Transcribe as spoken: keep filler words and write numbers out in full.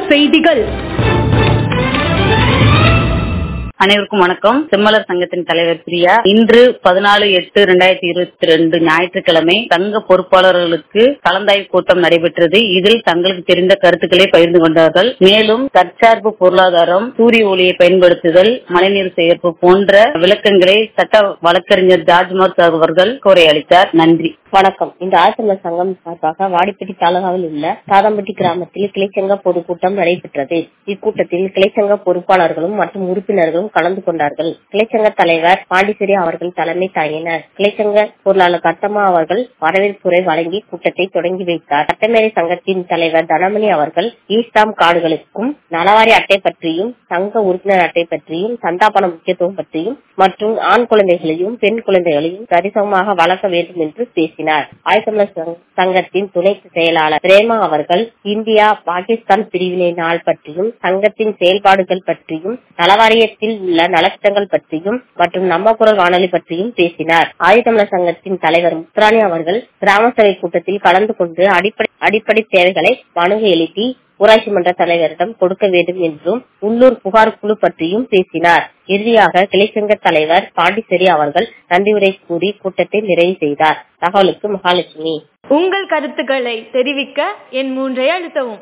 செய்திகள். அனைவருக்கும் வணக்கம். செம்மலர் சங்கத்தின் தலைவர் பிரியா. இன்று பதினாலு எட்டு இரண்டாயிரத்தி இருபத்தி ரெண்டு ஞாயிற்றுக்கிழமை சங்க பொறுப்பாளர்களுக்கு கலந்தாய்வு கூட்டம் நடைபெற்றது. இதில் தங்களுக்கு தெரிந்த கருத்துக்களை பகிர்ந்து கொண்டார்கள். மேலும் தற்சார்பு பொருளாதாரம், சூரிய ஒளியை பயன்படுத்துதல், மழைநீர் சேகரிப்பு போன்ற விளக்கங்களை சட்ட வழக்கறிஞர் ஜார்ஜ் அவர்கள் கோரையளித்தார். நன்றி. வணக்கம். இந்த ஆசிரியர் சங்கம் சார்பாக வாடிப்பட்டி தாலுகாவில் உள்ள தாதம்பட்டி கிராமத்தில் கிளைச்சங்க பொதுக்கூட்டம் நடைபெற்றது. இக்கூட்டத்தில் கிளைச்சங்க பொறுப்பாளர்களும் மற்றும் உறுப்பினர்களும் கலந்து கொண்டார்கள். கிளைச்சங்க தலைவர் பாண்டிச்சேரி அவர்கள் தலைமை தாங்கினார். கிளைச்சங்க பொருளாளர் கட்டமா அவர்கள் வரவேற்புரை வழங்கி கூட்டத்தை தொடங்கி வைத்தார். சட்டமேலை சங்கத்தின் தலைவர் தனமணி அவர்கள் ஈஸ்டாம் கார்டுகளுக்கும் நலவாரி அட்டை பற்றியும், சங்க உறுப்பினர் அட்டை பற்றியும், சந்தாபன முக்கியத்துவம் பற்றியும் மற்றும் ஆண் குழந்தைகளையும் பெண் குழந்தைகளையும் சரிசமமாக வளர்க்க வேண்டும் என்று பேசினார். ஆயத்தமிழர் சங்கத்தின் துணை செயலாளர் பிரேமா அவர்கள் இந்தியா பாகிஸ்தான் பிரிவினை நாள் பற்றியும், சங்கத்தின் செயல்பாடுகள் பற்றியும், நலவாரியத்தில் உள்ள நலத்திட்டங்கள் பற்றியும் மற்றும் நம்ம குரல் வானொலி பற்றியும் பேசினார். ஆயுதமிழர் சங்கத்தின் தலைவர் முத்துராணி அவர்கள் கிராம சபை கூட்டத்தில் கலந்து கொண்டு அடிப்படை அடிப்படை தேவைகளை மனு எழுப்பி ஊராட்சி மன்ற தலைவரிடம் கொடுக்க வேண்டும் என்றும் உள்ளூர் புகார் குழு பற்றியும் பேசினார். இறுதியாக கிளைச்சங்க தலைவர் பாண்டிச்சேரி அவர்கள் நன்றி உரை கூறி கூட்டத்தை நிறைவு செய்தார். தகவலுக்கு மகாலட்சுமி. உங்கள் கருத்துக்களை தெரிவிக்க என் மூன்றை அழுத்தவும்.